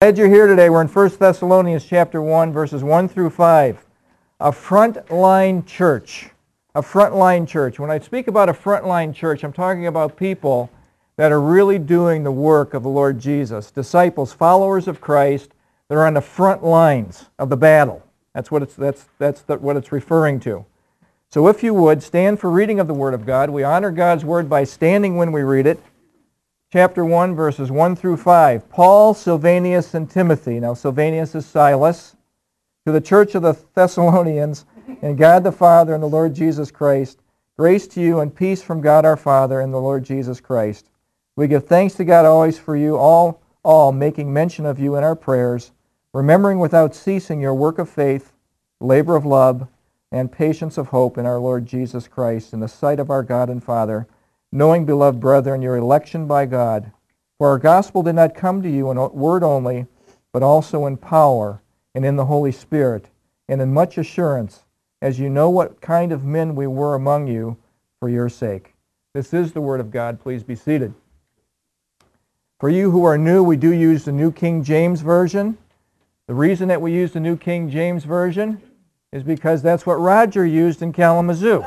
Glad you're here today. We're in 1 Thessalonians chapter 1, verses 1 through 5. A frontline church. A frontline church. When I speak about a frontline church, I'm talking about people that are really doing the work of the Lord Jesus. Disciples, followers of Christ, that are on the front lines of the battle. That's what it's referring to. So if you would, stand for reading of the Word of God. We honor God's Word by standing when we read it. Chapter 1, verses 1 through 5. Paul, Silvanus, and Timothy. Now, Silvanus is Silas. To the church of the Thessalonians, and God the Father and the Lord Jesus Christ, grace to you and peace from God our Father and the Lord Jesus Christ. We give thanks to God always for you, all making mention of you in our prayers, remembering without ceasing your work of faith, labor of love, and patience of hope in our Lord Jesus Christ, in the sight of our God and Father, knowing, beloved brethren, your election by God. For our gospel did not come to you in word only, but also in power and in the Holy Spirit, and in much assurance, as you know what kind of men we were among you for your sake. This is the Word of God. Please be seated. For you who are new, we do use the New King James Version. The reason that we use the New King James Version is because that's what Roger used in Kalamazoo.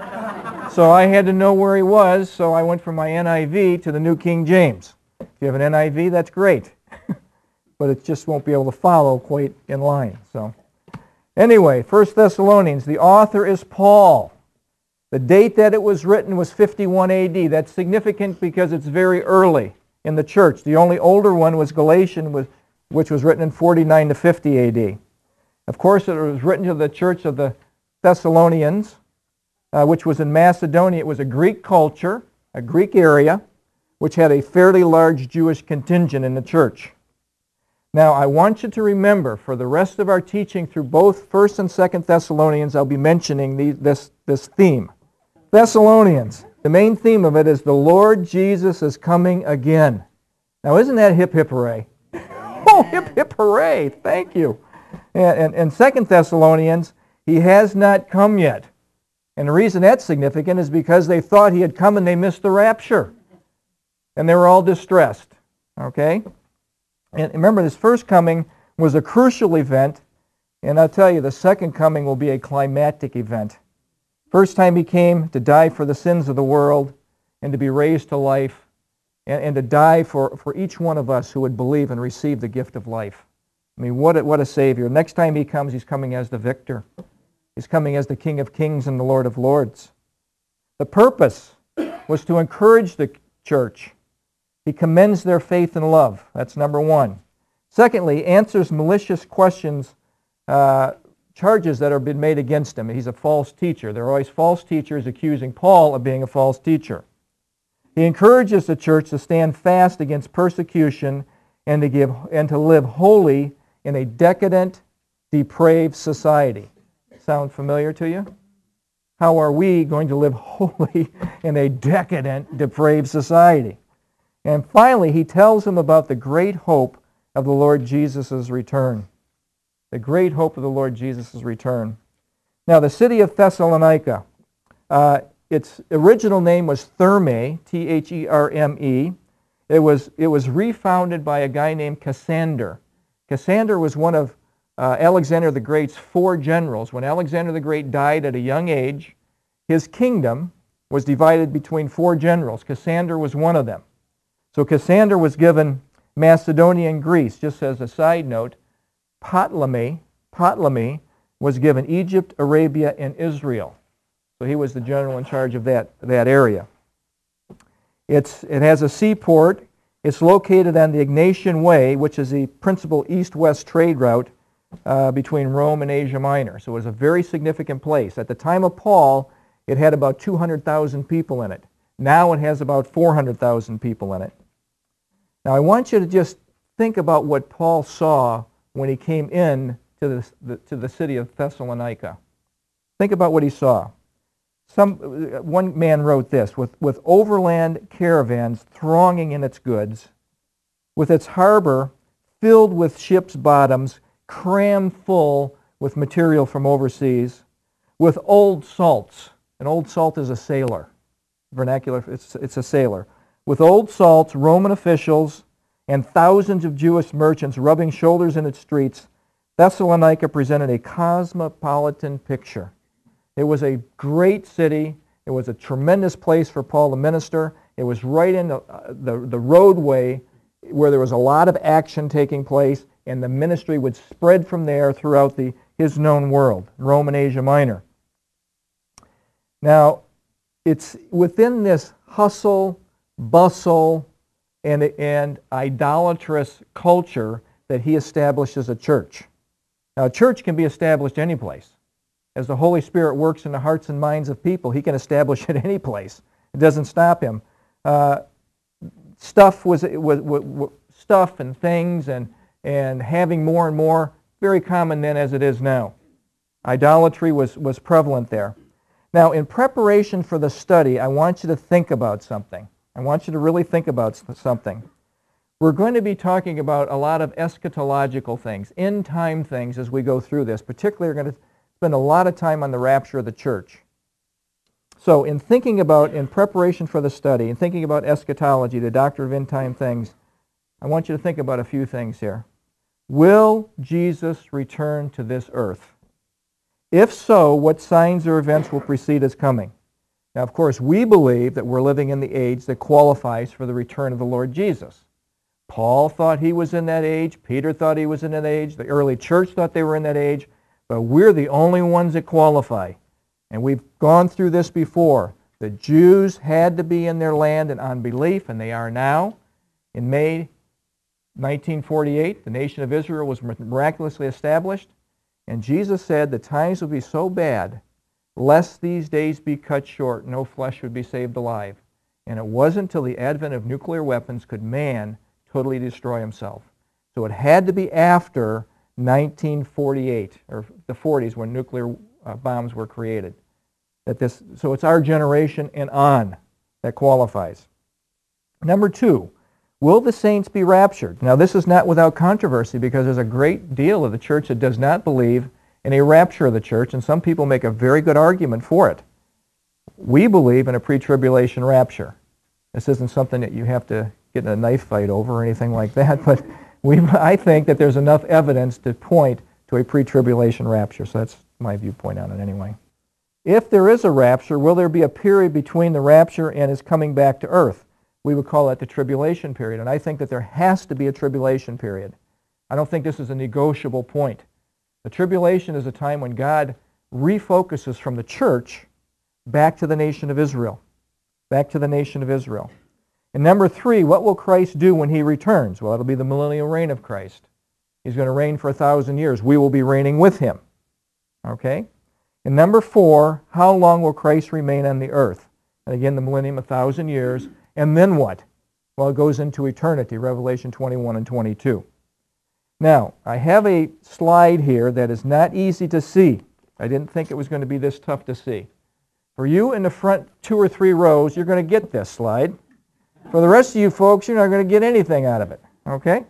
So I had to know where he was, so I went from my NIV to the New King James. If you have an NIV, that's great. But it just won't be able to follow quite in line. So anyway, 1 Thessalonians, the author is Paul. The date that it was written was 51 AD. That's significant because it's very early in the church. The only older one was Galatians, which was written in 49 to 50 AD. Of course, it was written to the church of the Thessalonians, which was in Macedonia. It was a Greek culture, a Greek area, which had a fairly large Jewish contingent in the church. Now, I want you to remember, for the rest of our teaching through both 1 and 2 Thessalonians, I'll be mentioning this theme. Thessalonians, the main theme of it is the Lord Jesus is coming again. Now, isn't that hip, hip, hooray? Oh, hip, hip, hooray! Thank you. And 2 Thessalonians, he has not come yet. And the reason that's significant is because they thought he had come and they missed the rapture. And they were all distressed. Okay? And remember, this first coming was a crucial event. And I'll tell you, the second coming will be a climactic event. First time he came to die for the sins of the world and to be raised to life and to die for each one of us who would believe and receive the gift of life. I mean, what a Savior. Next time he comes, he's coming as the victor. He's coming as the King of Kings and the Lord of Lords. The purpose was to encourage the church. He commends their faith and love. That's number one. Secondly, answers malicious questions, charges that have been made against him. He's a false teacher. There are always false teachers accusing Paul of being a false teacher. He encourages the church to stand fast against persecution and to live holy in a decadent, depraved society. Sound familiar to you? How are we going to live holy in a decadent, depraved society? And finally, he tells them about the great hope of the Lord Jesus' return. The great hope of the Lord Jesus' return. Now, the city of Thessalonica, its original name was Therme, Therme. It was refounded by a guy named Cassander. Cassander was one of Alexander the Great's 4 generals. When Alexander the Great died at a young age, his kingdom was divided between 4 generals. Cassander was one of them. So Cassander was given Macedonia and Greece. Just as a side note, Ptolemy was given Egypt, Arabia, and Israel. So he was the general in charge of that area. It has a seaport. It's located on the Egnatian Way, which is the principal east-west trade route between Rome and Asia Minor. So it was a very significant place. At the time of Paul, it had about 200,000 people in it. Now it has about 400,000 people in it. Now I want you to just think about what Paul saw when he came in to the city of Thessalonica. Think about what he saw. One man wrote this, with overland caravans thronging in its goods, with its harbor filled with ships' bottoms, crammed full with material from overseas, with old salts. An old salt is a sailor. Vernacular, it's a sailor. With old salts, Roman officials, and thousands of Jewish merchants rubbing shoulders in its streets, Thessalonica presented a cosmopolitan picture. It was a great city. It was a tremendous place for Paul to minister. It was right in the roadway where there was a lot of action taking place, and the ministry would spread from there throughout his known world, Rome and Asia Minor. Now, it's within this hustle, bustle, and idolatrous culture that he establishes a church. Now, a church can be established any place. As the Holy Spirit works in the hearts and minds of people, he can establish it any place. It doesn't stop him. Stuff and things and having more and more, very common then as it is now. Idolatry was prevalent there. Now, in preparation for the study, I want you to think about something. I want you to really think about something. We're going to be talking about a lot of eschatological things, end-time things as we go through this. Particularly, we're going to spend a lot of time on the rapture of the church. So in preparation for the study, and thinking about eschatology, the doctrine of end-time things, I want you to think about a few things here. Will Jesus return to this earth? If so, what signs or events will precede his coming? Now, of course, we believe that we're living in the age that qualifies for the return of the Lord Jesus. Paul thought he was in that age. Peter thought he was in that age. The early church thought they were in that age. But we're the only ones that qualify. And we've gone through this before. The Jews had to be in their land in unbelief, and they are now. In May 1948, the nation of Israel was miraculously established. And Jesus said the times will be so bad, lest these days be cut short, no flesh would be saved alive. And it wasn't until the advent of nuclear weapons could man totally destroy himself. So it had to be after 1948, or the 40s, when nuclear bombs were created. So it's our generation and on that qualifies. Number two, will the saints be raptured? Now, this is not without controversy, because there's a great deal of the church that does not believe in a rapture of the church, and some people make a very good argument for it. We believe in a pre-tribulation rapture. This isn't something that you have to get in a knife fight over or anything like that, but I think that there's enough evidence to point to a pre-tribulation rapture, so that's my viewpoint on it anyway. If there is a rapture, will there be a period between the rapture and his coming back to earth? We would call that the tribulation period, and I think that there has to be a tribulation period. I don't think this is a negotiable point. The tribulation is a time when God refocuses from the church back to the nation of Israel. Back to the nation of Israel. And number three, what will Christ do when he returns? Well, it'll be the millennial reign of Christ. He's going to reign for 1,000 years. We will be reigning with him. Okay? And number four, how long will Christ remain on the earth? And again, the millennium, 1,000 years. And then what? Well, it goes into eternity, Revelation 21 and 22. Now, I have a slide here that is not easy to see. I didn't think it was going to be this tough to see. For you in the front 2 or 3 rows, you're going to get this slide. For the rest of you folks, you're not going to get anything out of it. Okay?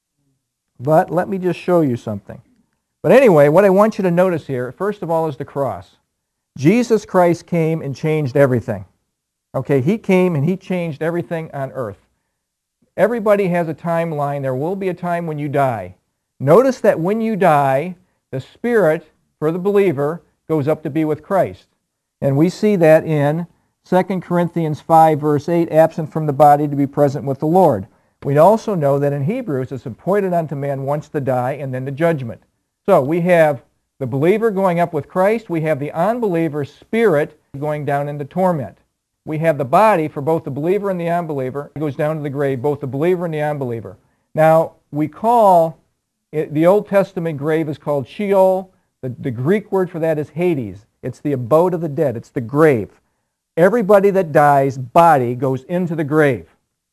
But let me just show you something. But anyway, what I want you to notice here, first of all, is the cross. Jesus Christ came and changed everything. Okay, he came and he changed everything on earth. Everybody has a timeline. There will be a time when you die. Notice that when you die, the spirit, for the believer, goes up to be with Christ. And we see that in 2 Corinthians 5, verse 8, absent from the body to be present with the Lord. We also know that in Hebrews it's appointed unto man once to die and then the judgment. So we have the believer going up with Christ. We have the unbeliever's spirit going down into torment. We have the body for both the believer and the unbeliever. It goes down to the grave, both the believer and the unbeliever. Now, we call it, the Old Testament grave is called Sheol. The Greek word for that is Hades. It's the abode of the dead. It's the grave. Everybody that dies, body, goes into the grave.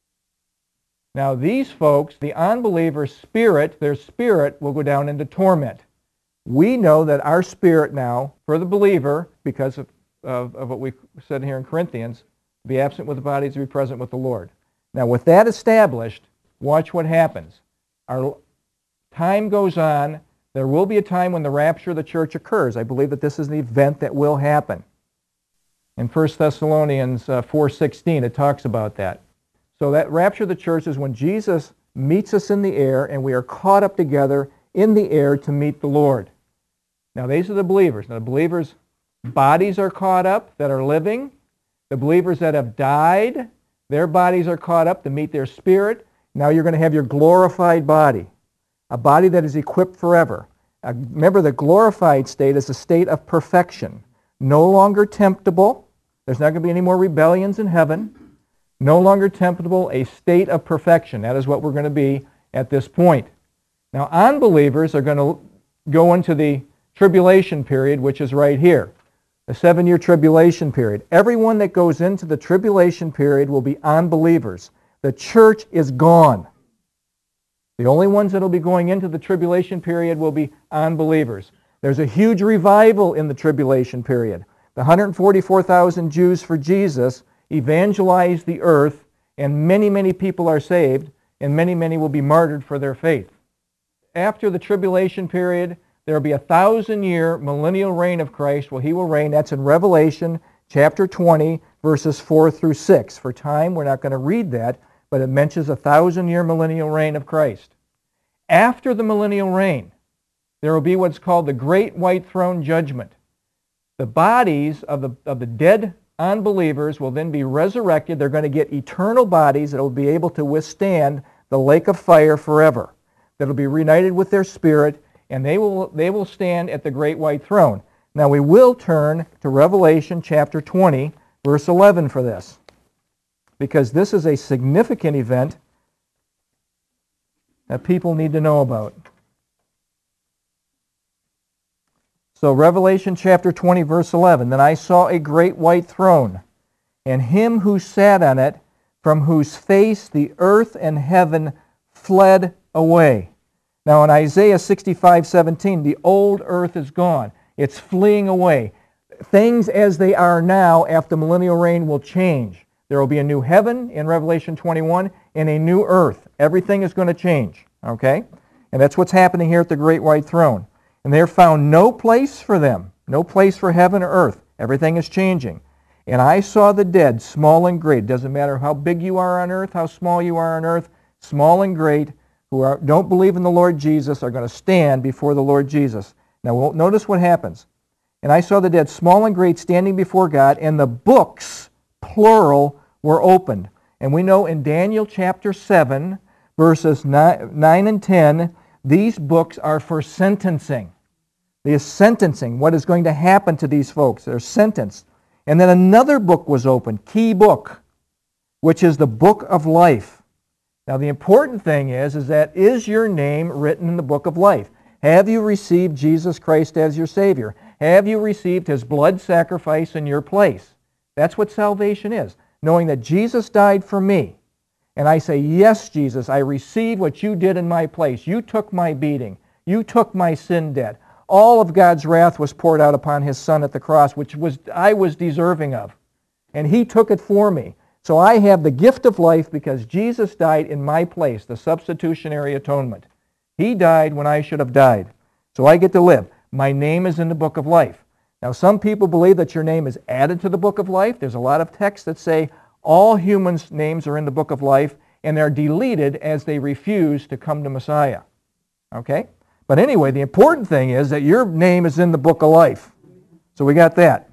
Now, these folks, the unbeliever's spirit, their spirit will go down into torment. We know that our spirit now, for the believer, because of what we said here in Corinthians, to be absent with the body, to be present with the Lord. Now, with that established, watch what happens. Our time goes on. There will be a time when the rapture of the church occurs. I believe that this is an event that will happen. In 1 Thessalonians 4:16, it talks about that. So that rapture of the church is when Jesus meets us in the air, and we are caught up together in the air to meet the Lord. Now, these are the believers. Now, the believers' bodies are caught up that are living. The believers that have died, their bodies are caught up to meet their spirit. Now you're going to have your glorified body, a body that is equipped forever. Remember, the glorified state is a state of perfection, no longer temptable. There's not going to be any more rebellions in heaven. No longer temptable, a state of perfection. That is what we're going to be at this point. Now, unbelievers are going to go into the tribulation period, which is right here, the 7-year tribulation period. Everyone that goes into the tribulation period will be unbelievers. The church is gone. The only ones that will be going into the tribulation period will be unbelievers. There's a huge revival in the tribulation period. The 144,000 Jews for Jesus evangelize the earth, and many, many people are saved, and many, many will be martyred for their faith. After the tribulation period, there will be a 1,000-year millennial reign of Christ. Well, he will reign. That's in Revelation chapter 20, verses 4 through 6. For time, we're not going to read that, but it mentions a 1,000-year millennial reign of Christ. After the millennial reign, there will be what's called the Great White Throne Judgment. The bodies of the dead unbelievers will then be resurrected. They're going to get eternal bodies that will be able to withstand the lake of fire forever. That will be reunited with their spirit, and they will stand at the Great White Throne. Now we will turn to Revelation chapter 20, verse 11 for this, because this is a significant event that people need to know about. So Revelation chapter 20, verse 11, "Then I saw a great white throne, and him who sat on it, from whose face the earth and heaven fled away." Now in Isaiah 65:17, the old earth is gone. It's fleeing away. Things as they are now after millennial reign will change. There will be a new heaven in Revelation 21 and a new earth. Everything is going to change. Okay? And that's what's happening here at the Great White Throne. And there found no place for them, no place for heaven or earth. Everything is changing. "And I saw the dead, small and great." It doesn't matter how big you are on earth, how small you are on earth, small and great, who don't believe in the Lord Jesus are going to stand before the Lord Jesus. Now notice what happens. "And I saw the dead, small and great, standing before God, and the books," plural, "were opened." And we know in Daniel chapter 7, verses 9 and 10, these books are for sentencing. The sentencing, what is going to happen to these folks. They're sentenced. And then another book was opened, key book, which is the book of life. Now the important thing is that is your name written in the book of life? Have you received Jesus Christ as your Savior? Have you received His blood sacrifice in your place? That's what salvation is, knowing that Jesus died for me. And I say, "Yes, Jesus, I receive what you did in my place. You took my beating. You took my sin debt. All of God's wrath was poured out upon His Son at the cross, which I was deserving of. And He took it for me. So I have the gift of life because Jesus died in my place, the substitutionary atonement. He died when I should have died. So I get to live. My name is in the book of life." Now some people believe that your name is added to the book of life. There's a lot of texts that say all humans' names are in the book of life, and they're deleted as they refuse to come to Messiah. Okay? But anyway, the important thing is that your name is in the book of life. So we got that.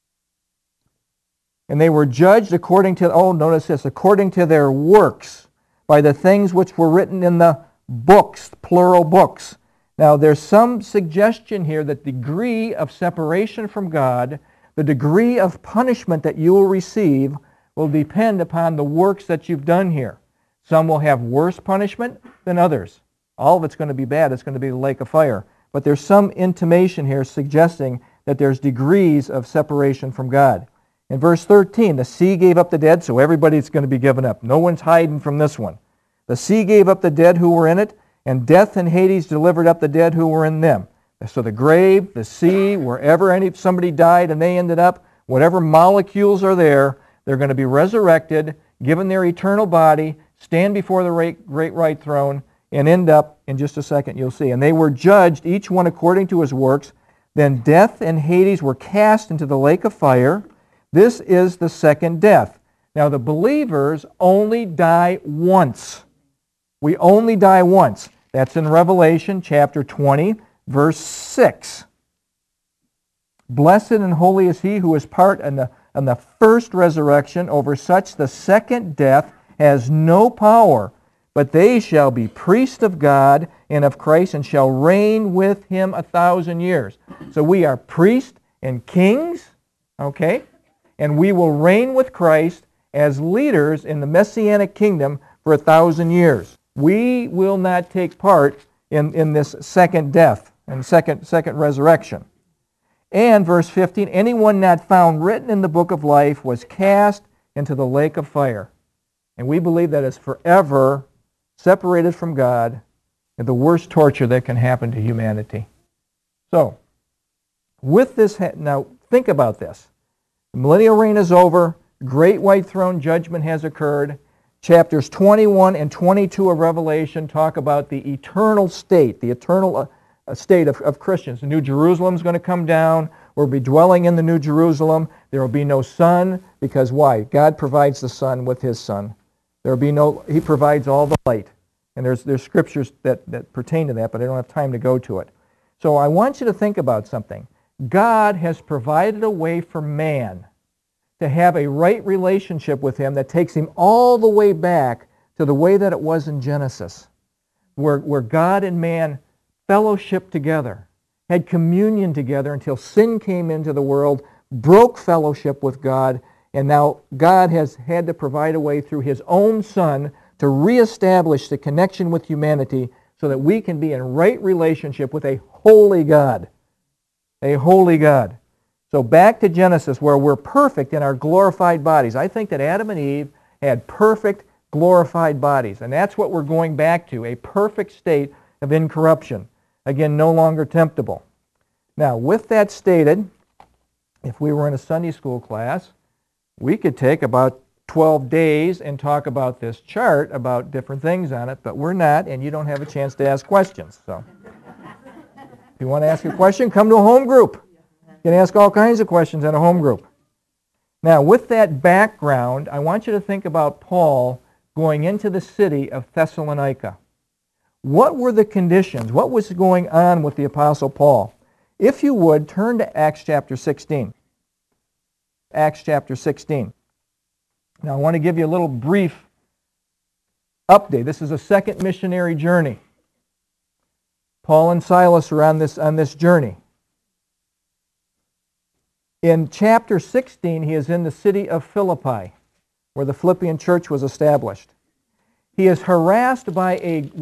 "And they were judged according to," notice this, "according to their works, by the things which were written in the books," plural books. Now there's some suggestion here that the degree of separation from God, the degree of punishment that you will receive, will depend upon the works that you've done here. Some will have worse punishment than others. All of it's going to be bad. It's going to be the lake of fire. But there's some intimation here suggesting that there's degrees of separation from God. In verse 13, "The sea gave up the dead," so everybody's going to be given up. No one's hiding from this one. "The sea gave up the dead who were in it, and death and Hades delivered up the dead who were in them." So the grave, the sea, wherever somebody died and they ended up, whatever molecules are there, they're going to be resurrected, given their eternal body, stand before the great white throne, and end up, in just a second you'll see. "And they were judged, each one according to his works. Then death and Hades were cast into the lake of fire. This is the second death." Now the believers only die once. We only die once. That's in Revelation chapter 20, verse 6. Blessed and holy is he who is part in the first resurrection. Over such the second death has no power, but they shall be priests of God and of Christ, and shall reign with him 1,000 years. So we are priests and kings, okay? And we will reign with Christ as leaders in the Messianic kingdom for 1,000 years. We will not take part in this second death and second resurrection. And verse 15, anyone not found written in the book of life was cast into the lake of fire. And we believe that is forever separated from God, and the worst torture that can happen to humanity. So, with this, now think about this. The millennial reign is over. Great white throne judgment has occurred. Chapters 21 and 22 of Revelation talk about the eternal state, the eternal state of Christians. The New Jerusalem is going to come down. We'll be dwelling in the New Jerusalem. There will be no sun, because why? God provides the sun with his Son. There will be no, he provides all the light. And there's scriptures that pertain to that, but I don't have time to go to it. So I want you to think about something. God has provided a way for man to have a right relationship with him that takes him all the way back to the way that it was in Genesis, where God and man fellowshiped together, had communion together until sin came into the world, broke fellowship with God, and now God has had to provide a way through his own Son to reestablish the connection with humanity so that we can be in right relationship with a holy God. A holy God. So back to Genesis, where we're perfect in our glorified bodies. I think that Adam and Eve had perfect glorified bodies, and that's what we're going back to, a perfect state of incorruption. Again, no longer temptable. Now, with that stated, if we were in a Sunday school class, we could take about 12 days and talk about this chart, about different things on it, but we're not, and you don't have a chance to ask questions. So, if you want to ask a question, come to a home group. You can ask all kinds of questions in a home group. Now, with that background, I want you to think about Paul going into the city of Thessalonica. What were the conditions? What was going on with the Apostle Paul? If you would, turn to Acts chapter 16. Acts chapter 16. Now, I want to give you a little brief update. This is a second missionary journey. Paul and Silas are on this journey. In chapter 16, he is in the city of Philippi, where the Philippian church was established. He is harassed by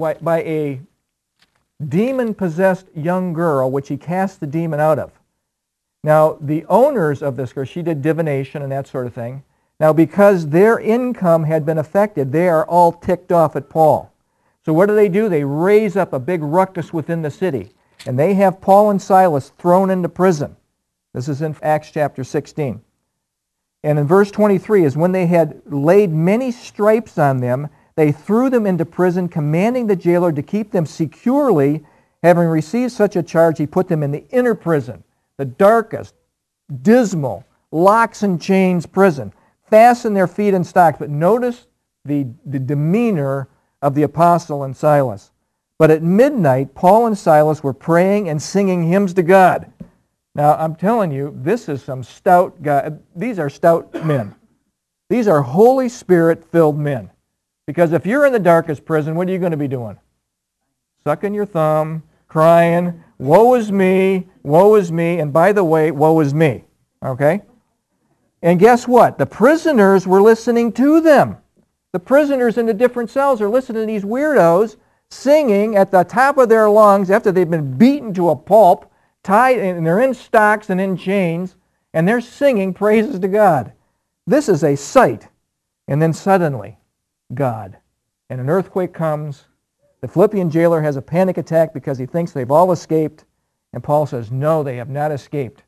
a demon-possessed young girl, which he cast the demon out of. Now, the owners of this girl, she did divination and that sort of thing. Now, because their income had been affected, they are all ticked off at Paul. So what do? They raise up a big ruckus within the city, and they have Paul and Silas thrown into prison. This is in Acts chapter 16. And in verse 23 is when they had laid many stripes on them, they threw them into prison, commanding the jailer to keep them securely. Having received such a charge, he put them in the inner prison, the darkest, dismal, locks and chains prison. Fasten their feet in stocks. But notice the demeanor of the apostle and Silas. But at midnight, Paul and Silas were praying and singing hymns to God. Now, I'm telling you, this is some stout guy. These are stout men. These are Holy Spirit-filled men. Because if you're in the darkest prison, what are you going to be doing? Sucking your thumb, crying, woe is me, and by the way, woe is me. Okay? And guess what? The prisoners were listening to them. The prisoners in the different cells are listening to these weirdos singing at the top of their lungs after they've been beaten to a pulp, tied, and they're in stocks and in chains, and they're singing praises to God. This is a sight. And then suddenly, God. And an earthquake comes. The Philippian jailer has a panic attack because he thinks they've all escaped. And Paul says, no, they have not escaped.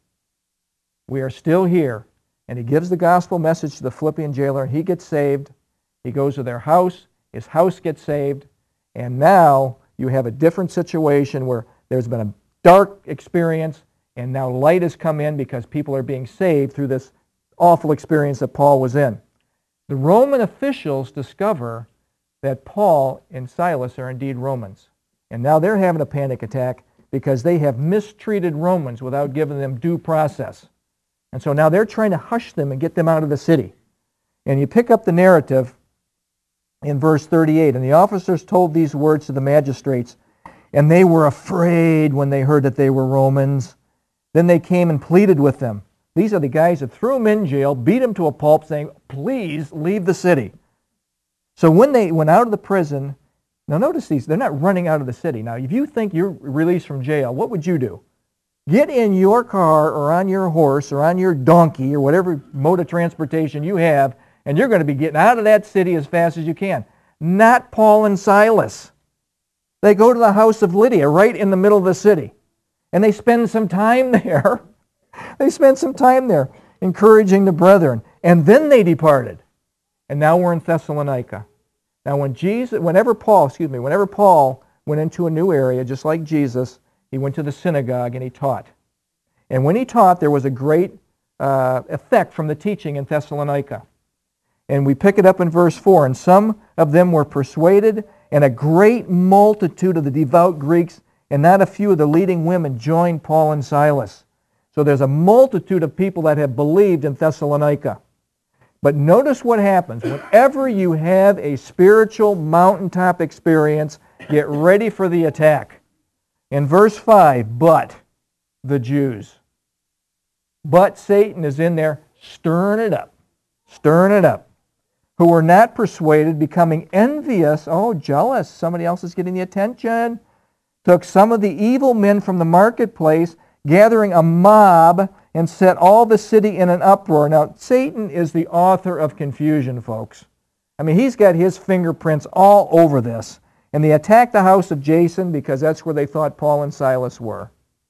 We are still here. And he gives the gospel message to the Philippian jailer, and he gets saved. He goes to their house. His house gets saved. And now you have a different situation where there's been a dark experience, and now light has come in because people are being saved through this awful experience that Paul was in. The Roman officials discover that Paul and Silas are indeed Romans. And now they're having a panic attack because they have mistreated Romans without giving them due process. And so now they're trying to hush them and get them out of the city. And you pick up the narrative in verse 38. And the officers told these words to the magistrates, and they were afraid when they heard that they were Romans. Then they came and pleaded with them. These are the guys that threw them in jail, beat them to a pulp, saying, please leave the city. So when they went out of the prison, now notice these, they're not running out of the city. Now, if you think you're released from jail, what would you do? Get in your car or on your horse or on your donkey or whatever mode of transportation you have, and you're going to be getting out of that city as fast as you can. Not Paul and Silas. They go to the house of Lydia right in the middle of the city, and they spend some time there. They spent some time there encouraging the brethren, and then they departed. And now we're in Thessalonica. Now whenever Paul went into a new area, just like Jesus, he went to the synagogue and he taught. And when he taught, there was a great effect from the teaching in Thessalonica. And we pick it up in verse 4. And some of them were persuaded, and a great multitude of the devout Greeks and not a few of the leading women joined Paul and Silas. So there's a multitude of people that have believed in Thessalonica. But notice what happens. Whenever you have a spiritual mountaintop experience, get ready for the attack. In verse 5, but the Jews. But Satan is in there stirring it up, who were not persuaded, becoming envious, jealous, somebody else is getting the attention, took some of the evil men from the marketplace, gathering a mob, and set all the city in an uproar. Now, Satan is the author of confusion, folks. I mean, he's got his fingerprints all over this. And they attacked the house of Jason because that's where they thought Paul and Silas were.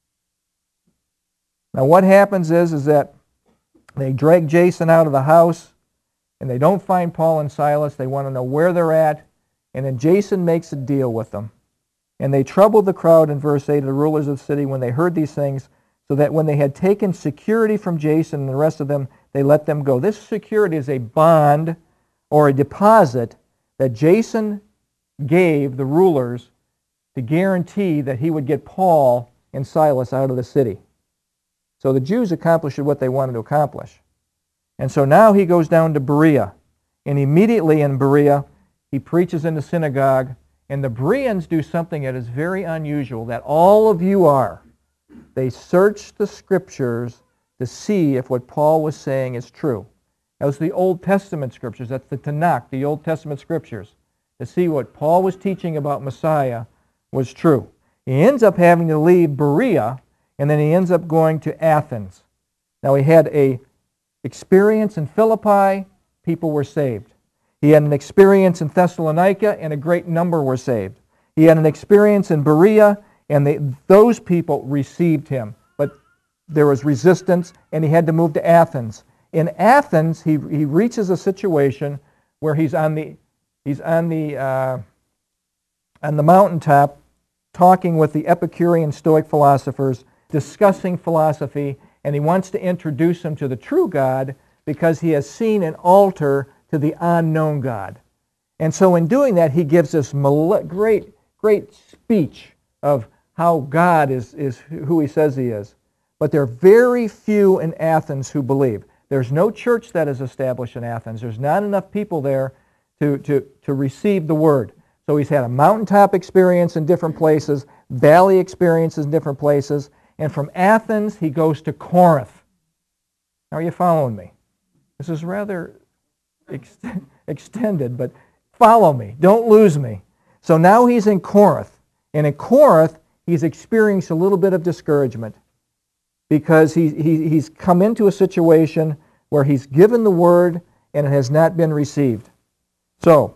Now, what happens is that they drag Jason out of the house, and they don't find Paul and Silas. They want to know where they're at. And then Jason makes a deal with them. And they troubled the crowd in verse 8, the rulers of the city, when they heard these things, so that when they had taken security from Jason and the rest of them, they let them go. This security is a bond or a deposit that Jason gave the rulers to guarantee that he would get Paul and Silas out of the city. So the Jews accomplished what they wanted to accomplish. And so now he goes down to Berea. And immediately in Berea, he preaches in the synagogue. And the Bereans do something that is very unusual, that all of you are. They searched the Scriptures to see if what Paul was saying is true. That was the Old Testament Scriptures. That's the Tanakh, the Old Testament Scriptures. To see what Paul was teaching about Messiah was true. He ends up having to leave Berea, and then he ends up going to Athens. Now he had an experience in Philippi, people were saved. He had an experience in Thessalonica, and a great number were saved. He had an experience in Berea, and those people received him. But there was resistance, and he had to move to Athens. In Athens, he reaches a situation where he's on the mountaintop talking with the Epicurean Stoic philosophers, discussing philosophy, and he wants to introduce them to the true God because he has seen an altar to the unknown God. And so in doing that, he gives this great speech of how God is who he says he is. But there are very few in Athens who believe. There's no church that is established in Athens. There's not enough people there to receive the word. So he's had a mountaintop experience in different places, valley experiences in different places, and from Athens he goes to Corinth. Now, are you following me? This is rather extended, but follow me. Don't lose me. So now he's in Corinth, and in Corinth he's experienced a little bit of discouragement because he's come into a situation where he's given the word and it has not been received. So,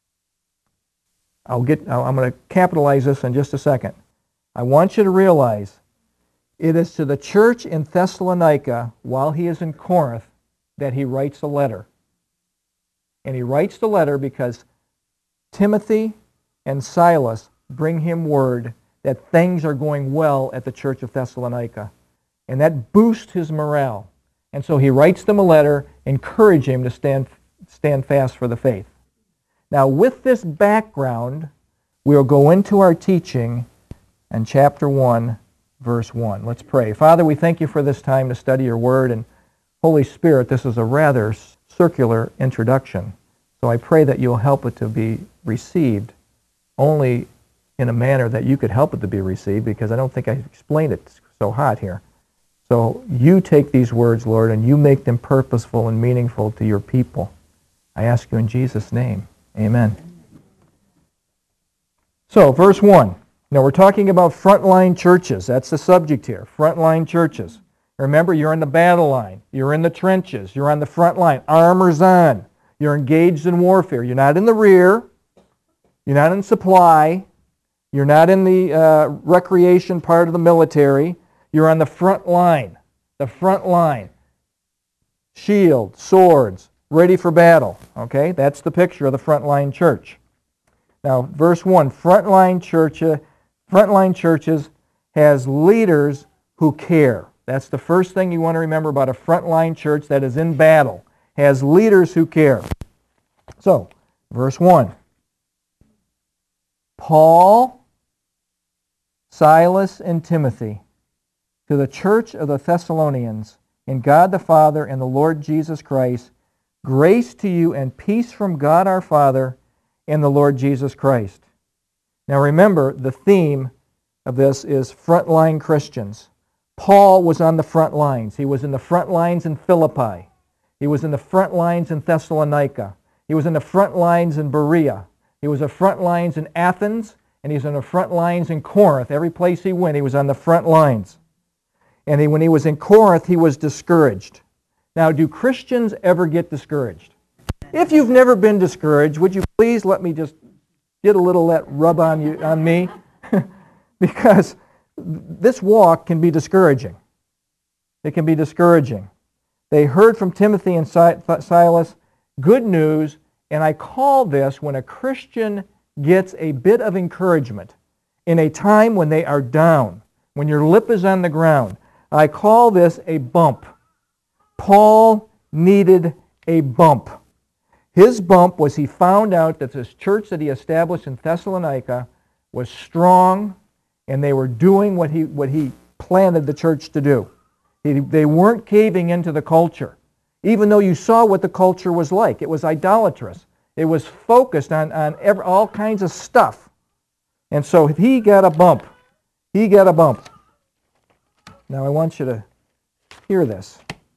I'm going to capitalize this in just a second. I want you to realize it is to the church in Thessalonica while he is in Corinth that he writes a letter. And he writes the letter because Timothy and Silas bring him word that things are going well at the church of Thessalonica. And that boosts his morale. And so he writes them a letter encouraging him to stand fast for the faith. Now, with this background, we'll go into our teaching in chapter 1, verse 1. Let's pray. Father, we thank you for this time to study your word, and Holy Spirit, this is a rather circular introduction. So I pray that you'll help it to be received only in a manner that you could help it to be received, because I don't think I explained it so hot here. So you take these words, Lord, and you make them purposeful and meaningful to your people. I ask you in Jesus' name. Amen. So, verse 1. Now, we're talking about frontline churches. That's the subject here, frontline churches. Remember, you're in the battle line. You're in the trenches. You're on the front line. Armor's on. You're engaged in warfare. You're not in the rear. You're not in supply. You're not in the recreation part of the military. You're on the front line. The front line. Shield, swords, ready for battle. Okay, that's the picture of the frontline church. Now, verse 1, frontline churches has leaders who care. That's the first thing you want to remember about a frontline church that is in battle. Has leaders who care. So, verse 1. Paul, Silas, and Timothy, to the church of the Thessalonians, in God the Father and the Lord Jesus Christ, grace to you and peace from God our Father and the Lord Jesus Christ. Now remember, the theme of this is frontline Christians. Paul was on the front lines. He was in the front lines in Philippi. He was in the front lines in Thessalonica. He was in the front lines in Berea. He was in the front lines in Athens, and he was in the front lines in Corinth. Every place he went, he was on the front lines. And when he was in Corinth, he was discouraged. Now, do Christians ever get discouraged? If you've never been discouraged, would you please let me just get a little of that rub on me? Because this walk can be discouraging. It can be discouraging. They heard from Timothy and Silas good news, and I call this when a Christian gets a bit of encouragement in a time when they are down, when your lip is on the ground. I call this a bump. Paul needed a bump. His bump was he found out that this church that he established in Thessalonica was strong, and they were doing what he planted the church to do. They weren't caving into the culture, even though you saw what the culture was like. It was idolatrous. It was focused on all kinds of stuff. And so he got a bump. He got a bump. Now I want you to hear this.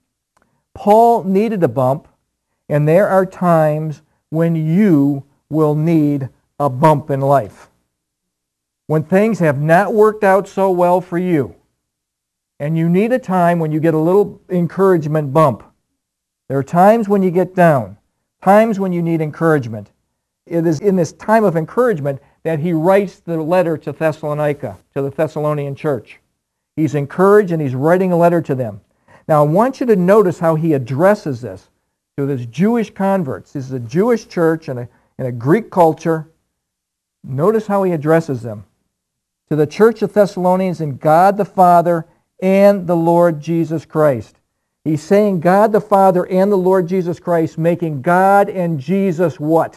Paul needed a bump, and there are times when you will need a bump in life. When things have not worked out so well for you, and you need a time when you get a little encouragement bump. There are times when you get down, times when you need encouragement. It is in this time of encouragement that he writes the letter to Thessalonica, to the Thessalonian church. He's encouraged and he's writing a letter to them. Now I want you to notice how he addresses this to this Jewish converts. This is a Jewish church in a Greek culture. Notice how he addresses them. To the church of Thessalonians in God the Father and the Lord Jesus Christ. He's saying God the Father and the Lord Jesus Christ, making God and Jesus what?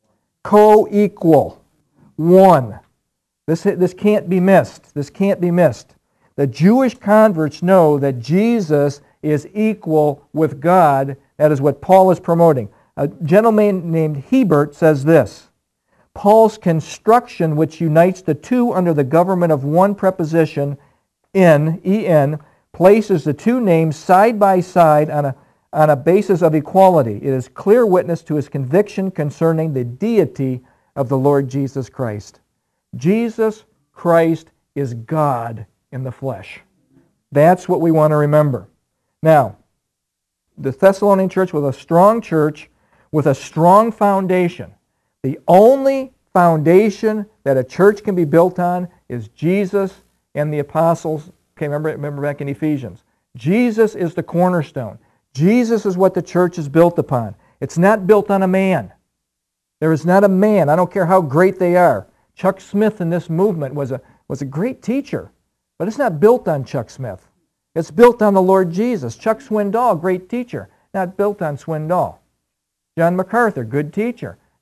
Co-equal. One. This can't be missed. This can't be missed. The Jewish converts know that Jesus is equal with God. That is what Paul is promoting. A gentleman named Hebert says this: Paul's construction, which unites the two under the government of one preposition, en, places the two names side by side on a basis of equality. It is clear witness to his conviction concerning the deity of the Lord Jesus Christ. Jesus Christ is God in the flesh. That's what we want to remember. Now, the Thessalonian church was a strong church with a strong foundation. The only foundation that a church can be built on is Jesus and the apostles. Okay, remember back in Ephesians. Jesus is the cornerstone. Jesus is what the church is built upon. It's not built on a man. There is not a man. I don't care how great they are. Chuck Smith in this movement was a great teacher, but it's not built on Chuck Smith. It's built on the Lord Jesus. Chuck Swindoll, great teacher, not built on Swindoll. John MacArthur, good teacher,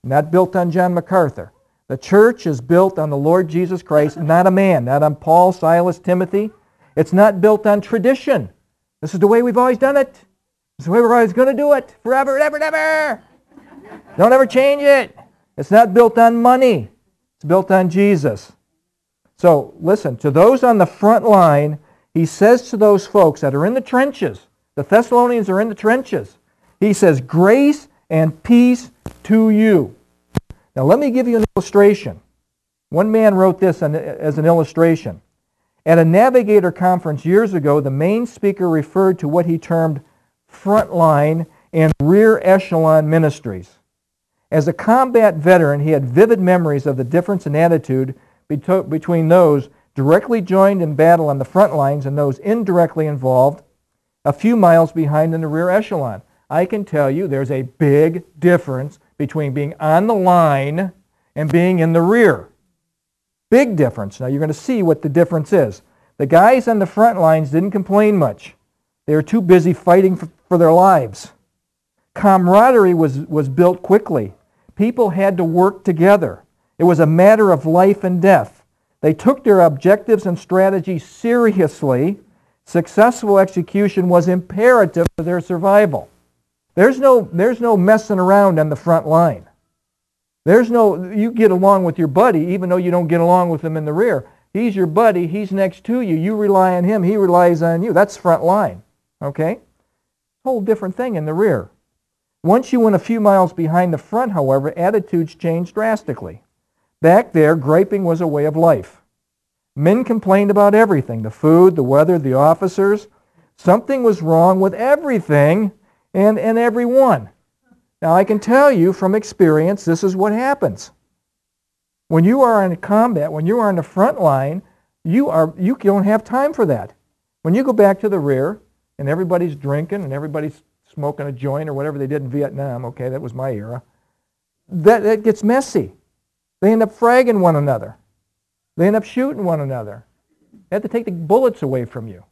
not built on John MacArthur. The church is built on the Lord Jesus Christ, not a man, not on Paul, Silas, Timothy. It's not built on tradition. This is the way we've always done it. This is the way we're always going to do it, forever, ever, ever. Don't ever change it. It's not built on money. It's built on Jesus. So, listen, to those on the front line, he says to those folks that are in the trenches, the Thessalonians are in the trenches, he says, grace and peace to you. Now, let me give you an illustration. One man wrote this as an illustration. At a Navigator conference years ago, the main speaker referred to what he termed frontline and rear echelon ministries. As a combat veteran, he had vivid memories of the difference in attitude between those directly joined in battle on the front lines and those indirectly involved a few miles behind in the rear echelon. I can tell you there's a big difference between being on the line and being in the rear. Big difference. Now you're going to see what the difference is. The guys on the front lines didn't complain much. They were too busy fighting for their lives. Camaraderie was built quickly. People had to work together. It was a matter of life and death. They took their objectives and strategies seriously. Successful execution was imperative for their survival. There's no messing around on the front line. You get along with your buddy even though you don't get along with him in the rear. He's your buddy, he's next to you, you rely on him, he relies on you. That's front line, okay? Whole different thing in the rear. Once you went a few miles behind the front, however, attitudes changed drastically. Back there, griping was a way of life. Men complained about everything, the food, the weather, the officers. Something was wrong with everything and everyone. Now, I can tell you from experience, this is what happens. When you are in combat, when you are on the front line, you don't have time for that. When you go back to the rear and everybody's drinking and everybody's smoking a joint or whatever they did in Vietnam, okay, that was my era, that gets messy. They end up fragging one another. They end up shooting one another. They have to take the bullets away from you.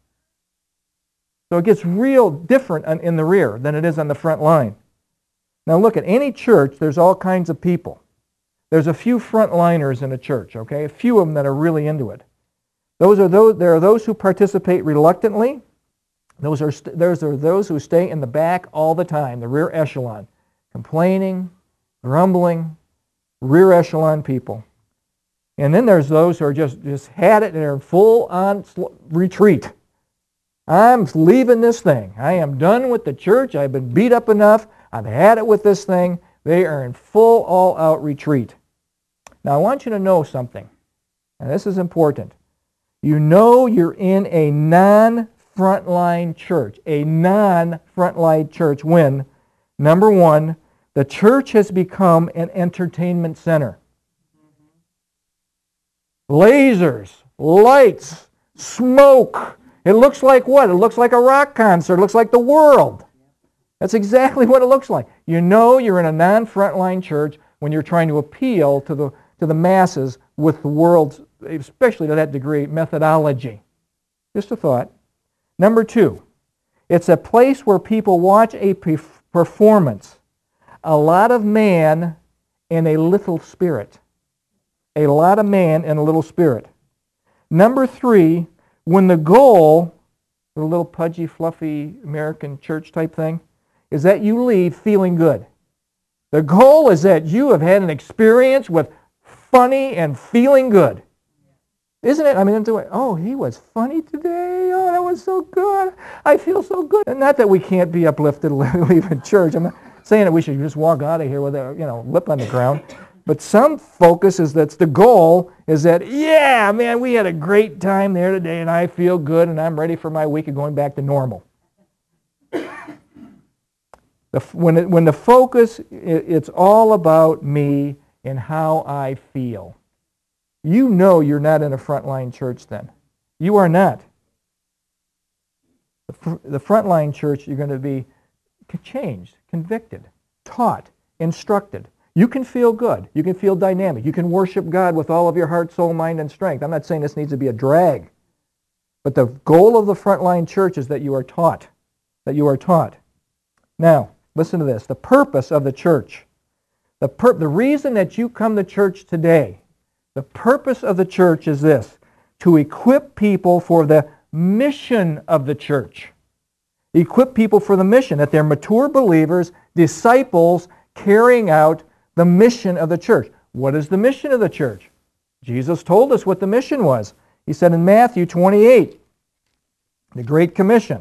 So it gets real different in the rear than it is on the front line. Now look, at any church, there's all kinds of people. There's a few frontliners in a church, okay? A few of them that are really into it. There are those who participate reluctantly. There are those who stay in the back all the time, the rear echelon, complaining, grumbling, rear echelon people. And then there's those who are just had it and are full on retreat. I'm leaving this thing. I am done with the church. I've been beat up enough. I've had it with this thing. They are in full all-out retreat. Now I want you to know something, and this is important. You know you're in a non-frontline church, when, number one, the church has become an entertainment center. Lasers, lights, smoke. It looks like what? It looks like a rock concert. It looks like the world. That's exactly what it looks like. You know you're in a non-frontline church when you're trying to appeal to the masses with the world's, especially to that degree, methodology. Just a thought. Number two, it's a place where people watch a performance. A lot of man and a little spirit. A lot of man and a little spirit. Number three, when the goal, the little pudgy, fluffy American church type thing, is that you leave feeling good. The goal is that you have had an experience with funny and feeling good. Isn't it? I mean, oh, he was funny today. Oh, that was so good. I feel so good. And not that we can't be uplifted leaving church. I'm not saying that we should just walk out of here with a lip on the ground. But some focus is that's the goal is that, yeah, man, we had a great time there today and I feel good and I'm ready for my week of going back to normal. When the focus, it's all about me and how I feel. You know you're not in a frontline church then. You are not. The frontline church, you're going to be changed, convicted, taught, instructed. You can feel good. You can feel dynamic. You can worship God with all of your heart, soul, mind, and strength. I'm not saying this needs to be a drag. But the goal of the frontline church is that you are taught. That you are taught. Now, listen to this. The purpose of the church. The reason that you come to church today, the purpose of the church is this: to equip people for the mission of the church. Equip people for the mission, that they're mature believers, disciples, carrying out the mission of the church. What is the mission of the church? Jesus told us what the mission was. He said in Matthew 28, the Great Commission,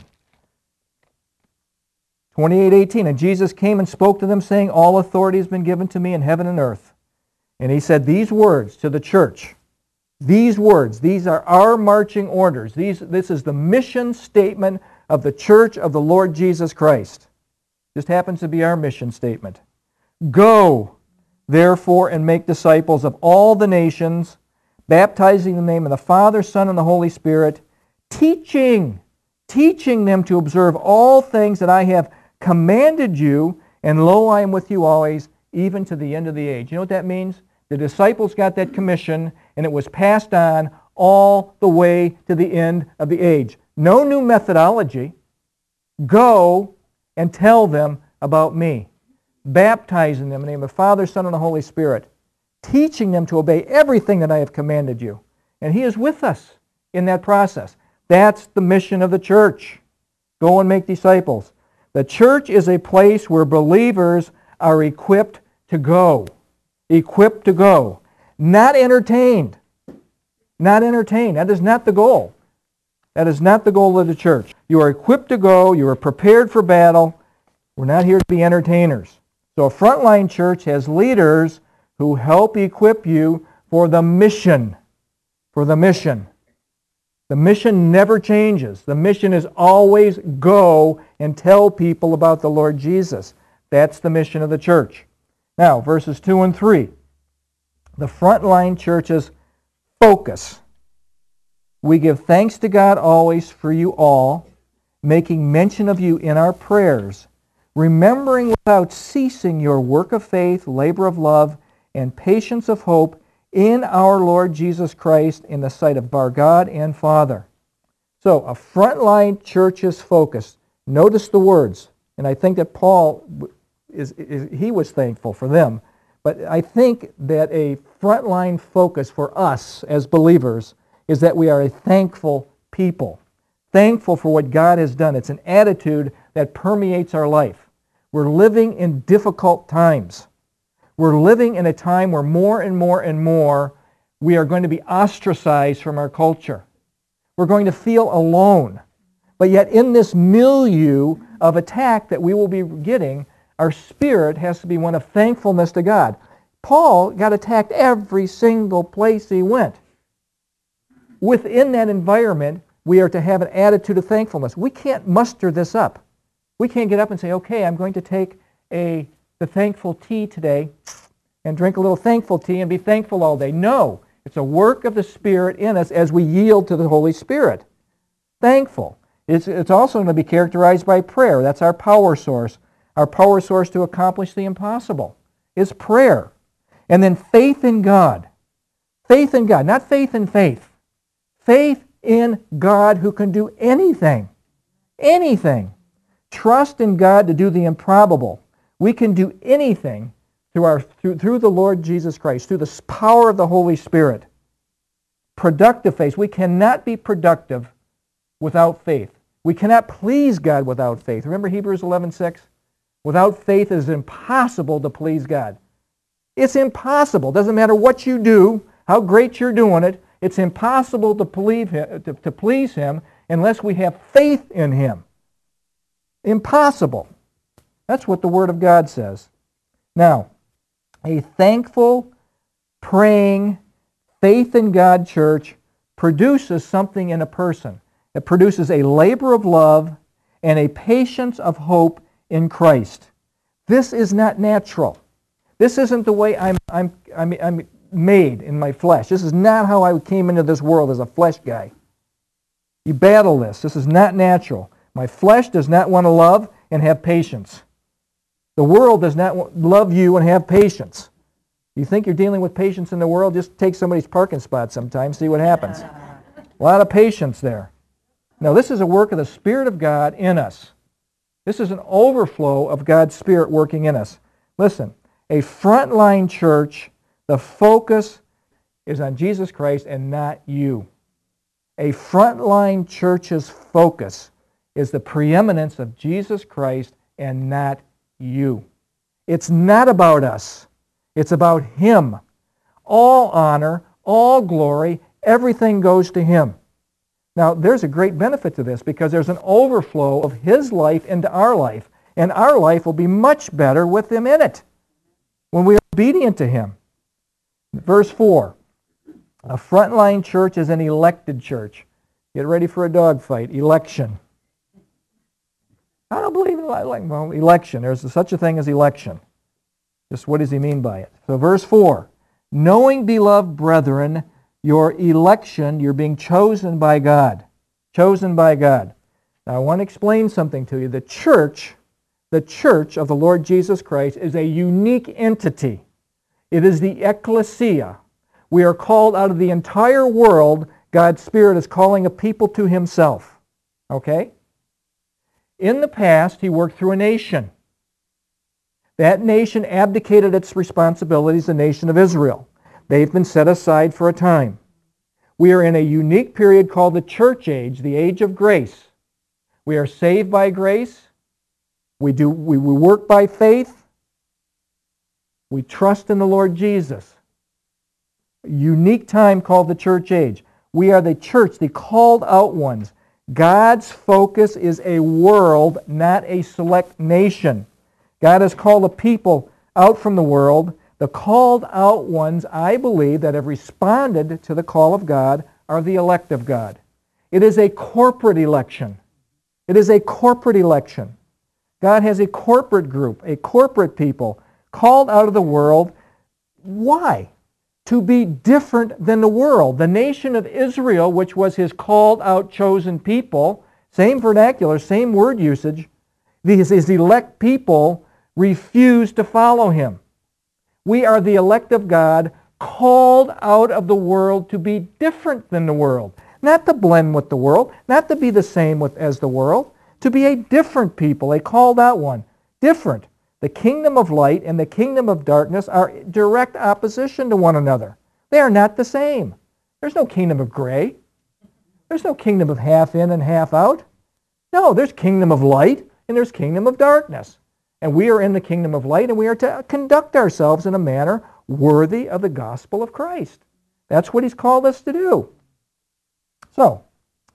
28:18, and Jesus came and spoke to them, saying, all authority has been given to me in heaven and earth. And he said these words to the church. These words, these are our marching orders. This is the mission statement of the church of the Lord Jesus Christ. Just happens to be our mission statement. Go, therefore, and make disciples of all the nations, baptizing in the name of the Father, Son, and the Holy Spirit, teaching them to observe all things that I have commanded you, and lo, I am with you always, even to the end of the age. You know what that means? The disciples got that commission, and it was passed on all the way to the end of the age. No new methodology. Go and tell them about me. Baptizing them in the name of the Father, Son, and the Holy Spirit. Teaching them to obey everything that I have commanded you. And He is with us in that process. That's the mission of the church. Go and make disciples. The church is a place where believers are equipped to go. Equipped to go. Not entertained. Not entertained. That is not the goal. That is not the goal of the church. You are equipped to go. You are prepared for battle. We're not here to be entertainers. So a frontline church has leaders who help equip you for the mission. For the mission. The mission never changes. The mission is always go and tell people about the Lord Jesus. That's the mission of the church. Now, verses 2 and 3. The frontline church's focus. We give thanks to God always for you all, making mention of you in our prayers, remembering without ceasing your work of faith, labor of love, and patience of hope in our Lord Jesus Christ in the sight of our God and Father. So, a frontline church's focus. Notice the words, and I think that Paul, he was thankful for them, but I think that a frontline focus for us as believers is that we are a thankful people. Thankful for what God has done. It's an attitude that permeates our life. We're living in difficult times. We're living in a time where more and more and more we are going to be ostracized from our culture. We're going to feel alone. But yet in this milieu of attack that we will be getting, our spirit has to be one of thankfulness to God. Paul got attacked every single place he went. Within that environment, we are to have an attitude of thankfulness. We can't muster this up. We can't get up and say, okay, I'm going to take the thankful tea today and drink a little thankful tea and be thankful all day. No, it's a work of the Spirit in us as we yield to the Holy Spirit. Thankful. It's also going to be characterized by prayer. That's our power source. Our power source to accomplish the impossible is prayer. And then faith in God. Faith in God, not faith in faith. Faith in God who can do anything. Anything. Trust in God to do the improbable. We can do anything through the Lord Jesus Christ, through the power of the Holy Spirit. Productive faith. We cannot be productive without faith. We cannot please God without faith. Remember Hebrews 11:6? Without faith it is impossible to please God. It's impossible. Doesn't matter what you do, how great you're doing it, it's impossible to please Him unless we have faith in Him. Impossible. That's what the Word of God says. Now, a thankful, praying, faith in God church produces something in a person. It produces a labor of love and a patience of hope in Christ. This is not natural. This isn't the way I'm made in my flesh. This is not how I came into this world as a flesh guy. You battle this. This is not natural. My flesh does not want to love and have patience. The world does not love you and have patience. You think you're dealing with patience in the world? Just take somebody's parking spot sometime, see what happens. A lot of patience there. Now, this is a work of the Spirit of God in us. This is an overflow of God's Spirit working in us. Listen, A frontline church, the focus is on Jesus Christ and not you. A frontline church's focus is the preeminence of Jesus Christ and not you. It's not about us. It's about Him. All honor, all glory, everything goes to Him. Now, there's a great benefit to this because there's an overflow of His life into our life, and our life will be much better with Him in it when we are obedient to Him. Verse 4, a frontline church is an elected church. Get ready for a dogfight. Election. I don't believe in election. There's such a thing as election. Just what does he mean by it? So verse 4, knowing, beloved brethren, your election, you're being chosen by God. Chosen by God. Now I want to explain something to you. The church of the Lord Jesus Christ is a unique entity. It is the ecclesia. We are called out of the entire world. God's Spirit is calling a people to Himself. Okay? In the past, He worked through a nation. That nation abdicated its responsibilities, the nation of Israel. They've been set aside for a time. We are in a unique period called the church age, the age of grace. We are saved by grace. We work by faith. We trust in the Lord Jesus. A unique time called the church age. We are the church, the called out ones. God's focus is a world, not a select nation. God has called a people out from the world. The called out ones, I believe, that have responded to the call of God are the elect of God. It is a corporate election. It is a corporate election. God has a corporate group, a corporate people called out of the world. Why? To be different than the world. The nation of Israel, which was His called out chosen people, same vernacular, same word usage, his elect people refused to follow Him. We are the elect of God, called out of the world to be different than the world. Not to blend with the world, not to be the same as the world, to be a different people, a called out one. Different. The kingdom of light and the kingdom of darkness are direct opposition to one another. They are not the same. There's no kingdom of gray. There's no kingdom of half in and half out. No, there's kingdom of light and there's kingdom of darkness. And we are in the kingdom of light, and we are to conduct ourselves in a manner worthy of the gospel of Christ. That's what He's called us to do. So,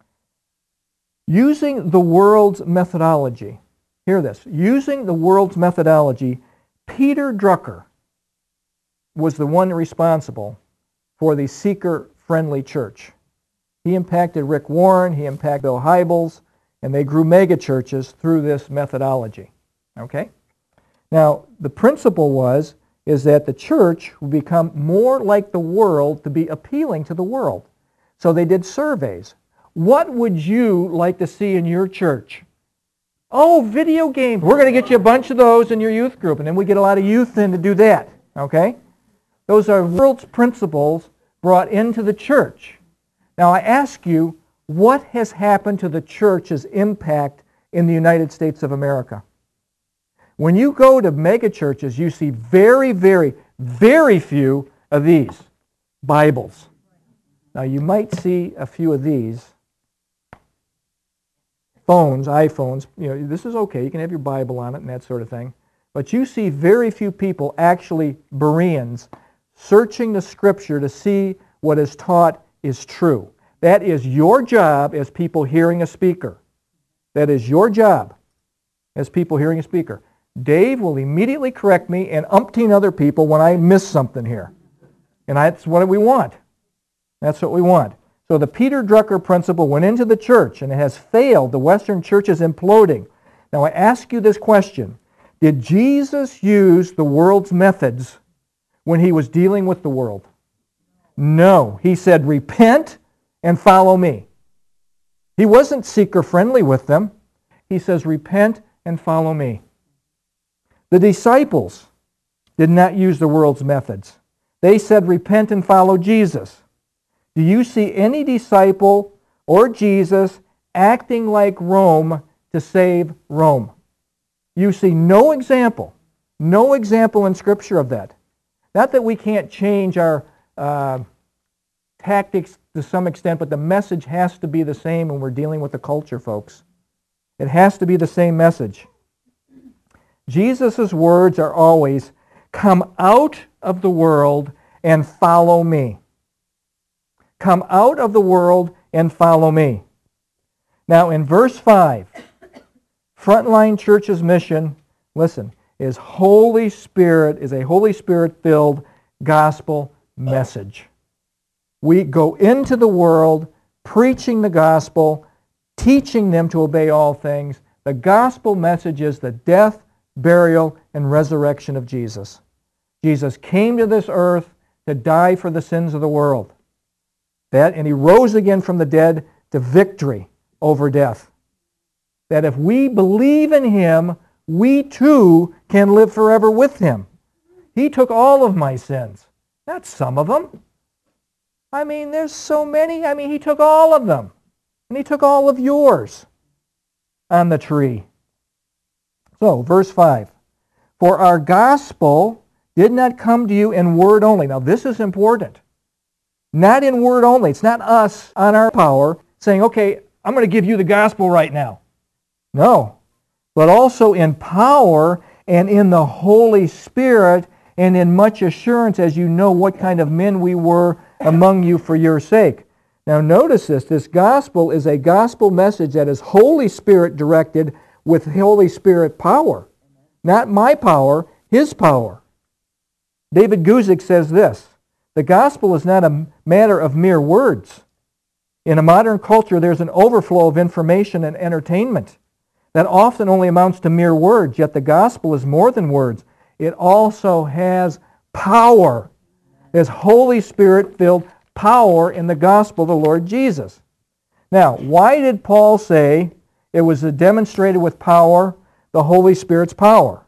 using the world's methodology, hear this, using the world's methodology, Peter Drucker was the one responsible for the seeker-friendly church. He impacted Rick Warren, he impacted Bill Hybels, and they grew megachurches through this methodology. Okay? Now, the principle is that the church would become more like the world to be appealing to the world. So they did surveys. What would you like to see in your church? Oh, video games. We're going to get you a bunch of those in your youth group, and then we get a lot of youth in to do that. Okay? Those are world's principles brought into the church. Now, I ask you, what has happened to the church's impact in the United States of America? When you go to megachurches, you see very, very, very few of these Bibles. Now, you might see a few of these phones, iPhones. You know, this is okay. You can have your Bible on it and that sort of thing. But you see very few people, actually Bereans, searching the Scripture to see what is taught is true. That is your job as people hearing a speaker. That is your job as people hearing a speaker. Dave will immediately correct me and umpteen other people when I miss something here. And that's what we want. That's what we want. So the Peter Drucker principle went into the church, and it has failed. The Western church is imploding. Now I ask you this question. Did Jesus use the world's methods when He was dealing with the world? No. He said, repent and follow me. He wasn't seeker-friendly with them. He says, repent and follow me. The disciples did not use the world's methods. They said, repent and follow Jesus. Do you see any disciple or Jesus acting like Rome to save Rome? You see no example No example in Scripture of that. Not that we can't change our tactics to some extent, but the message has to be the same when we're dealing with the culture, folks. It has to be the same message. Jesus' words are always, "Come out of the world and follow me." Come out of the world and follow me. Now in verse 5, Frontline Church's mission, listen, is a Holy Spirit-filled gospel message. We go into the world preaching the gospel, teaching them to obey all things. The gospel message is the death, burial, and resurrection of Jesus. Jesus came to this earth to die for the sins of the world. And he rose again from the dead to victory over death. That if we believe in him, we too can live forever with him. He took all of my sins, not some of them. I mean, there's so many. I mean, he took all of them. And he took all of yours on the tree. So, verse 5. For our gospel did not come to you in word only. Now, this is important. Not in word only. It's not us on our power saying, okay, I'm going to give you the gospel right now. No. But also in power and in the Holy Spirit and in much assurance, as you know what kind of men we were among you for your sake. Now notice this. This gospel is a gospel message that is Holy Spirit directed with Holy Spirit power. Not my power, his power. David Guzik says this, the gospel is not a matter of mere words. In a modern culture, there's an overflow of information and entertainment that often only amounts to mere words, yet the gospel is more than words. It also has power. There's Holy Spirit-filled power in the gospel of the Lord Jesus. Now, why did Paul say it was demonstrated with power, the Holy Spirit's power?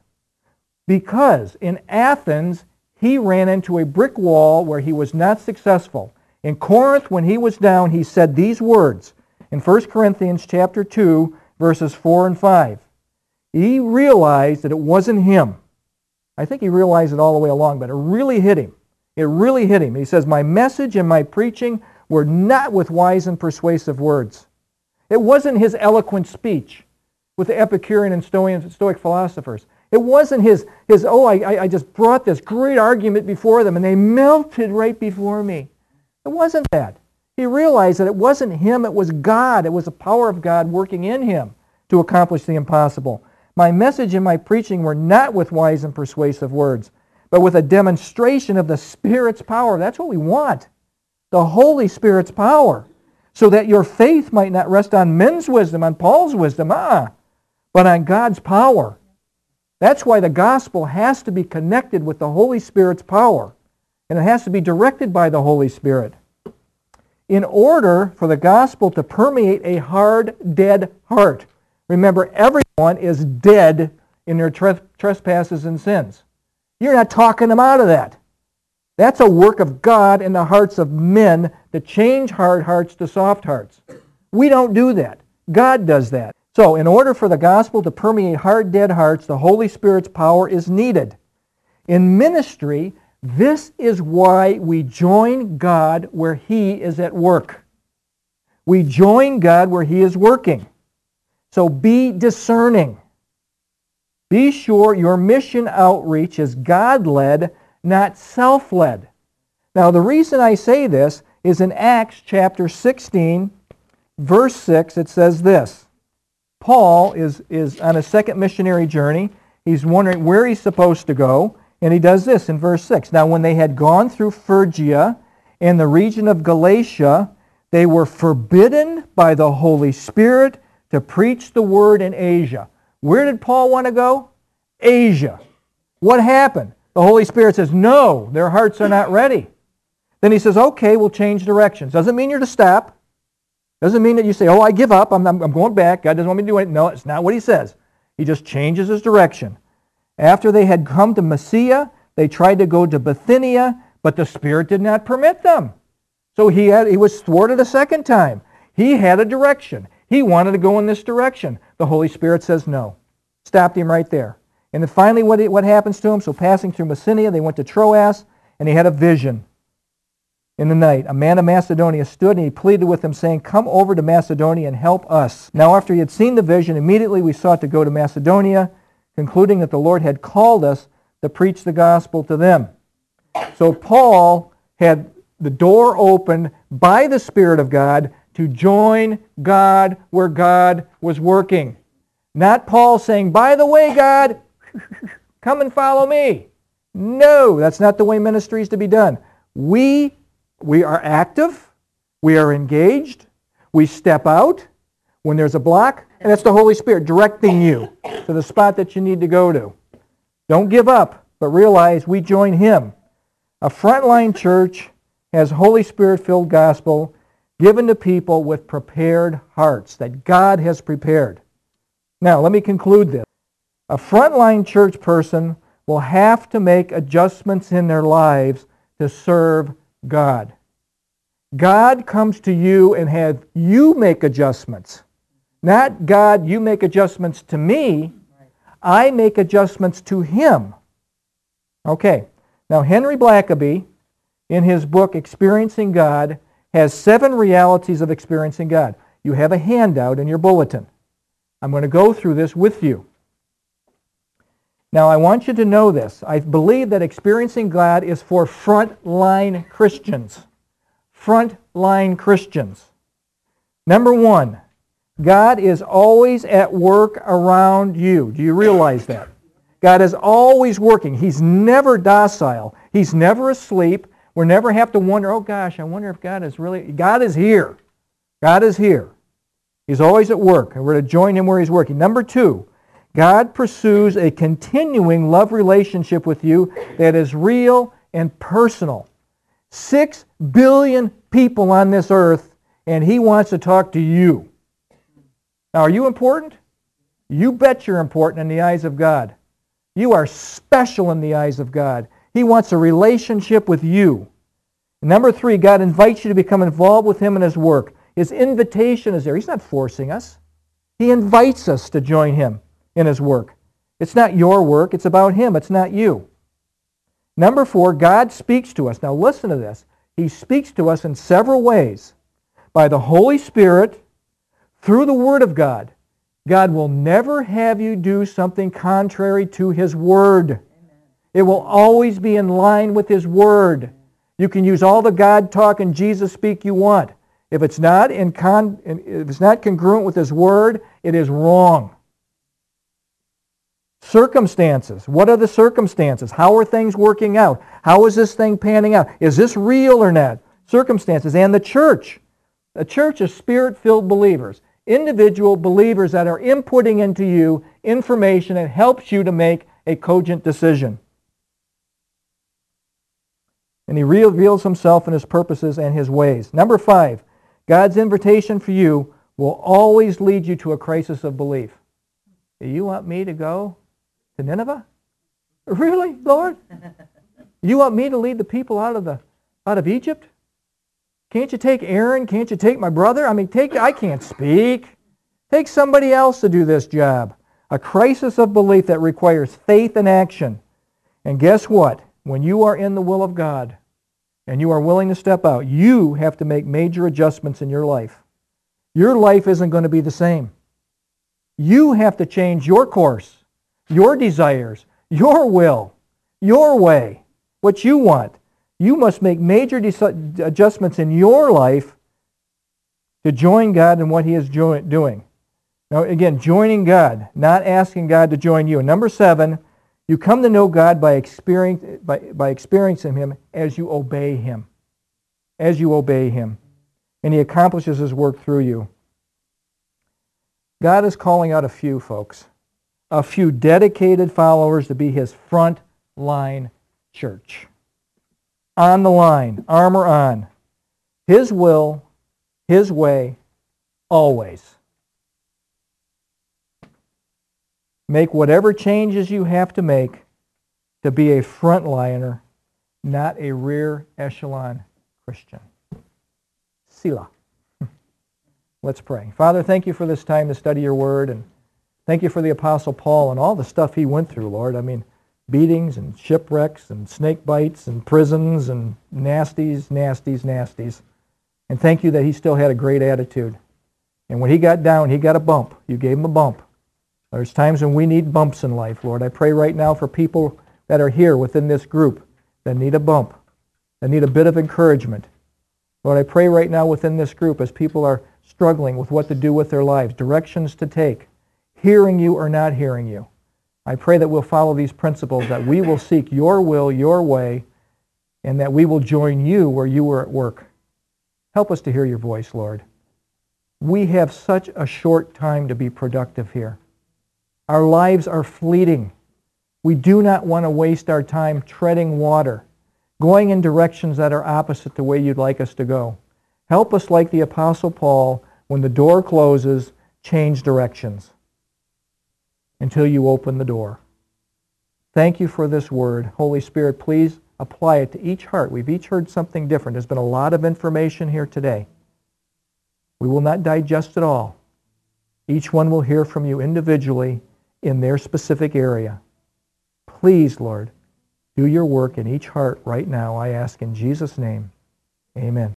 Because in Athens, he ran into a brick wall where he was not successful. In Corinth, when he was down, he said these words in 1 Corinthians chapter 2, verses 4 and 5. He realized that it wasn't him. I think he realized it all the way along, but it really hit him. It really hit him. He says, my message and my preaching were not with wise and persuasive words. It wasn't his eloquent speech with the Epicurean and Stoic philosophers. It wasn't his I just brought this great argument before them and they melted right before me. It wasn't that. He realized that it wasn't him, it was God. It was the power of God working in him to accomplish the impossible. My message and my preaching were not with wise and persuasive words, but with a demonstration of the Spirit's power. That's what we want. The Holy Spirit's power. So that your faith might not rest on men's wisdom, on Paul's wisdom, but on God's power. That's why the gospel has to be connected with the Holy Spirit's power. And it has to be directed by the Holy Spirit. In order for the gospel to permeate a hard, dead heart. Remember, everyone is dead in their trespasses and sins. You're not talking them out of that. That's a work of God in the hearts of men to change hard hearts to soft hearts. We don't do that. God does that. So, in order for the gospel to permeate hard, dead hearts, the Holy Spirit's power is needed. In ministry, this is why we join God where He is at work. We join God where He is working. So be discerning. Be sure your mission outreach is God-led, not self-led. Now the reason I say this is in Acts chapter 16, verse 6, it says this. Paul is on a second missionary journey. He's wondering where he's supposed to go. And he does this in verse 6. Now when they had gone through Phrygia and the region of Galatia, they were forbidden by the Holy Spirit to preach the word in Asia. Where did Paul want to go? Asia. What happened? The Holy Spirit says, no, their hearts are not ready. Then he says, okay, we'll change directions. Doesn't mean you're to stop. Doesn't mean that you say, oh, I give up, I'm going back, God doesn't want me to do anything. No, it's not what he says. He just changes his direction. After they had come to Mysia, they tried to go to Bithynia, but the Spirit did not permit them. So he was thwarted a second time. He had a direction. He wanted to go in this direction. The Holy Spirit says no. Stopped him right there. And then finally what happens to him? So passing through Messenia, they went to Troas, and he had a vision in the night. A man of Macedonia stood, and he pleaded with him, saying, "Come over to Macedonia and help us." Now after he had seen the vision, immediately we sought to go to Macedonia, concluding that the Lord had called us to preach the gospel to them. So Paul had the door opened by the Spirit of God to join God where God was working. Not Paul saying, "By the way, God, come and follow me." No, that's not the way ministry is to be done. We are active. We are engaged. We step out when there's a block, and that's the Holy Spirit directing you to the spot that you need to go to. Don't give up, but realize we join Him. A frontline church has Holy Spirit-filled gospel given to people with prepared hearts that God has prepared. Now, let me conclude this. A frontline church person will have to make adjustments in their lives to serve God. God comes to you and have you make adjustments. Not God, you make adjustments to me. I make adjustments to Him. Okay. Now, Henry Blackaby, in his book, Experiencing God, has 7 realities of experiencing God. You have a handout in your bulletin. I'm going to go through this with you. Now, I want you to know this. I believe that experiencing God is for frontline Christians. Frontline Christians. Number 1, God is always at work around you. Do you realize that? God is always working. He's never docile. He's never asleep. We never have to wonder, oh gosh, I wonder if God is really... God is here. God is here. He's always at work, and we're to join Him where He's working. Number 2, God pursues a continuing love relationship with you that is real and personal. 6 billion people on this earth, and He wants to talk to you. Now, are you important? You bet you're important in the eyes of God. You are special in the eyes of God. He wants a relationship with you. Number 3, God invites you to become involved with Him in His work. His invitation is there. He's not forcing us. He invites us to join Him in His work. It's not your work. It's about Him. It's not you. Number 4, God speaks to us. Now listen to this. He speaks to us in several ways. By the Holy Spirit, through the Word of God. God will never have you do something contrary to His Word. It will always be in line with His Word. You can use all the God talk and Jesus speak you want. If it's not congruent with His Word, it is wrong. Circumstances. What are the circumstances? How are things working out? How is this thing panning out? Is this real or not? Circumstances. And the church. The church is Spirit-filled believers. Individual believers that are inputting into you information that helps you to make a cogent decision. And He reveals Himself and His purposes and His ways. Number 5, God's invitation for you will always lead you to a crisis of belief. Do you want me to go to Nineveh? Really, Lord? You want me to lead the people out of Egypt? Can't you take Aaron? Can't you take my brother? I can't speak. Take somebody else to do this job. A crisis of belief that requires faith and action. And guess what? When you are in the will of God and you are willing to step out, you have to make major adjustments in your life. Your life isn't going to be the same. You have to change your course, your desires, your will, your way, what you want. You must make major adjustments in your life to join God in what He is doing. Now, again, joining God, not asking God to join you. And number 7, you come to know God by experiencing Him as you obey Him. As you obey Him. And He accomplishes His work through you. God is calling out a few folks. A few dedicated followers to be His front line church. On the line, armor on. His will, His way, always. Make whatever changes you have to make to be a frontliner, not a rear echelon Christian. Selah. Let's pray. Father, thank You for this time to study Your Word, and Thank you for the Apostle Paul and all the stuff he went through, Lord. I mean, beatings and shipwrecks and snake bites and prisons and nasties. And thank you that he still had a great attitude. And when he got down, he got a bump. You gave him a bump. There's times when we need bumps in life, Lord. I pray right now for people that are here within this group that need a bump, that need a bit of encouragement. Lord, I pray right now within this group as people are struggling with what to do with their lives, directions to take, hearing you or not hearing you. I pray that we'll follow these principles, that we will seek your will, your way, and that we will join you where you were at work. Help us to hear your voice, Lord. We have such a short time to be productive here. Our lives are fleeting. We do not want to waste our time treading water, going in directions that are opposite the way you'd like us to go. Help us, like the Apostle Paul, when the door closes, change directions until you open the door. Thank you for this word. Holy Spirit, please apply it to each heart. We've each heard something different. There's been a lot of information here today. We will not digest it all. Each one will hear from you individually in their specific area. Please, Lord, do your work in each heart right now, I ask in Jesus' name. Amen.